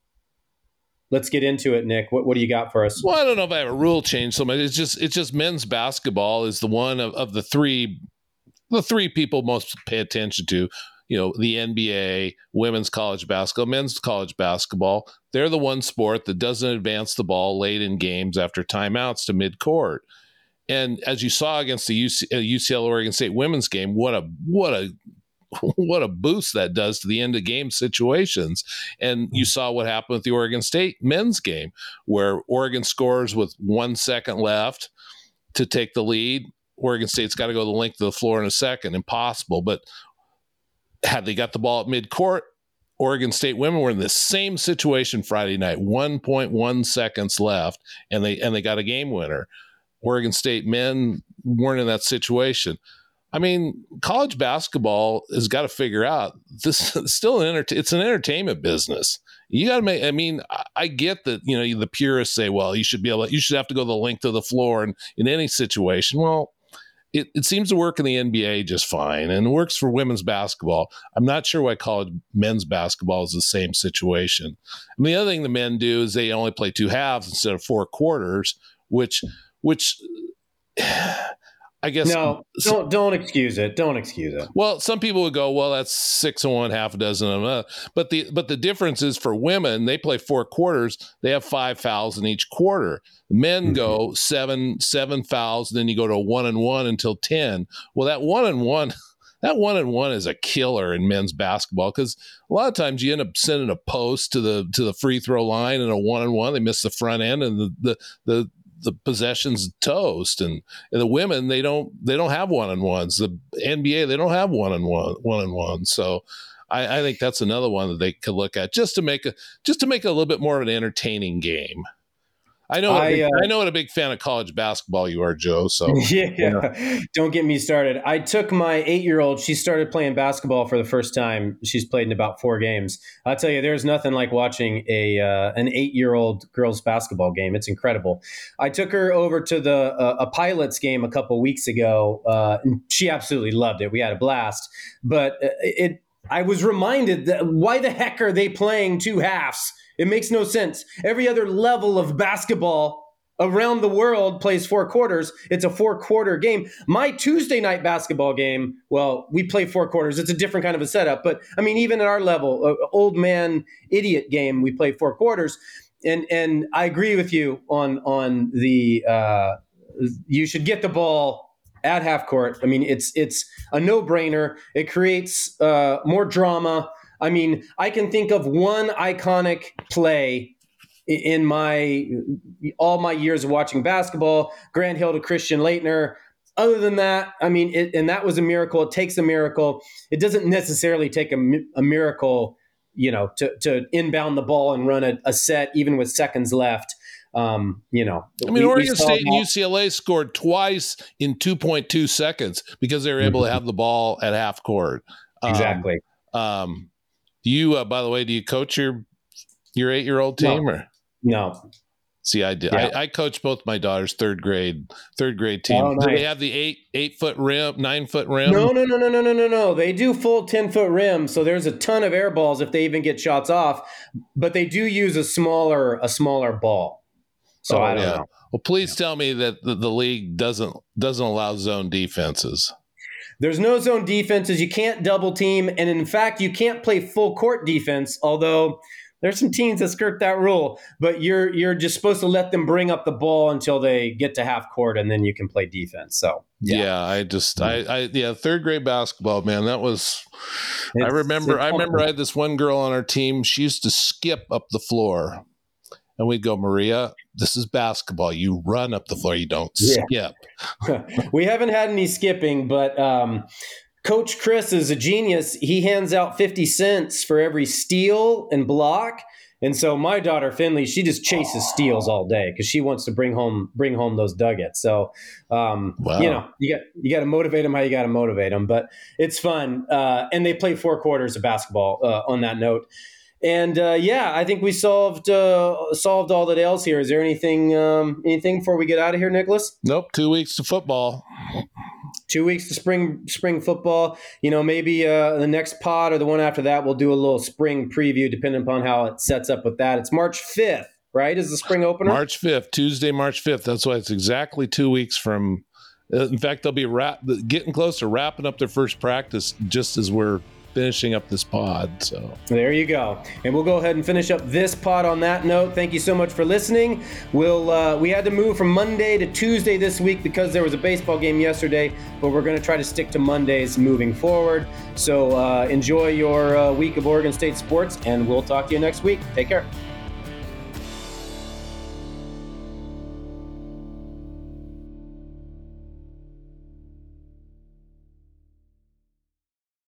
Let's get into it, Nick. What what do you got for us? well, I don't know if I have a rule change so much. It's just it's just men's basketball is the one of, of the three the three people most pay attention to. You know, the N B A, women's college basketball, men's college basketball. They're the one sport that doesn't advance the ball late in games after timeouts to midcourt. And as you saw against the U C, uh, U C L Oregon State women's game, what a what a what a boost that does to the end of game situations. And you saw what happened with the Oregon State men's game, where Oregon scores with one second left to take the lead. Oregon State's got to go the length of the floor in a second. Impossible. But had they got the ball at midcourt, Oregon State women were in the same situation Friday night, one point one seconds left, and they and they got a game winner. Oregon State men weren't in that situation. I mean, college basketball has got to figure out this is still an enter- it's an entertainment business. You got to make, I mean, I, I get that, you know, the purists say, well, you should be able to, you should have to go the length of the floor in, in any situation. Well, it, it seems to work in the N B A just fine, and it works for women's basketball. I'm not sure why college men's basketball is the same situation. I mean, the other thing the men do is they only play two halves instead of four quarters, which, which I guess No, don't don't excuse it. Don't excuse it. Well, some people would go, well, that's six and one, half a dozen of them. But the but the difference is for women, they play four quarters. They have five fouls in each quarter. Men mm-hmm. go seven seven fouls, and then you go to a one and one until ten. Well, that one and one, that one and one is a killer in men's basketball, because a lot of times you end up sending a post to the to the free throw line and a one and one. They miss the front end, and the the the the possession's toast. And, and the women, they don't they don't have one and ones. The N B A, they don't have one and one one and one. So I, I think that's another one that they could look at just to make a just to make it a little bit more of an entertaining game. I know. What I, a big, uh, I know what a big fan of college basketball you are, Joe. So yeah, yeah. Don't get me started. I took my eight-year-old. She started playing basketball for the first time. She's played in about four games. I'll tell you, there's nothing like watching a uh, an eight-year-old girls basketball game. It's incredible. I took her over to the uh, a Pilots game a couple weeks ago, uh, and she absolutely loved it. We had a blast. But it, I was reminded that why the heck are they playing two halves? It makes no sense. Every other level of basketball around the world plays four quarters. It's a four-quarter game. My Tuesday night basketball game, well, we play four quarters. It's a different kind of a setup. But, I mean, even at our level, uh, old man idiot game, we play four quarters. And and I agree with you on, on the uh, you should get the ball at half court. I mean, it's, it's a no-brainer. It creates uh, more drama. I mean, I can think of one iconic play in my all my years of watching basketball, Grant Hill to Christian Laettner. Other than that, I mean, it, and that was a miracle. It takes a miracle. It doesn't necessarily take a, a miracle, you know, to, to inbound the ball and run a, a set, even with seconds left. Um, you know, I mean, we, Oregon we State and that. U C L A scored twice in two point two seconds because they were able to have the ball at half court. Um, Exactly. Um, You, uh, by the way, do you coach your your eight year old team No. or No. see? I did. Yeah. I, I coach both my daughters' third grade third grade team. Oh, Do nice. they have the eight eight foot rim, nine foot rim? No, no, no, no, no, no, no, no. They do full ten foot rim, so there's a ton of air balls if they even get shots off. But they do use a smaller a smaller ball. So Oh, I don't yeah. know. Well, please tell me that the, the league doesn't doesn't allow zone defenses. There's no zone defenses. You can't double team. And in fact, you can't play full court defense, although there's some teams that skirt that rule. But you're you're just supposed to let them bring up the ball until they get to half court, and then you can play defense. So, Yeah, yeah. I just I, I yeah, third grade basketball, man. That was I It's- remember it's I remember awesome. I had this one girl on our team. She used to skip up the floor. And we'd go, Maria, this is basketball. You run up the floor. You don't Yeah. skip. We haven't had any skipping, but um, Coach Chris is a genius. He hands out fifty cents for every steal and block. And so my daughter Finley, she just chases steals all day because she wants to bring home bring home those nuggets. So um, Wow. you know, you got you got to motivate them how you got to motivate them. But it's fun, uh, and they play four quarters of basketball. Uh, on that note. And uh, yeah, I think we solved uh, solved all the nails here. Is there anything um, anything before we get out of here, Nicholas? Nope. Two weeks to football. Two weeks to spring spring football. You know, maybe uh, the next pod or the one after that, we'll do a little spring preview, depending upon how it sets up with that. It's March fifth, right? Is the spring opener? March fifth, Tuesday, March fifth. That's why it's exactly two weeks from. Uh, in fact, they'll be wrap, getting close to wrapping up their first practice just as we're finishing up this pod. So there you go. And we'll go ahead and finish up this pod on that note. Thank you so much for listening. We'll uh, we had to move from Monday to Tuesday this week because there was a baseball game yesterday, but we're going to try to stick to Mondays moving forward. So uh, enjoy your uh, week of Oregon State sports, and we'll talk to you next week. Take care.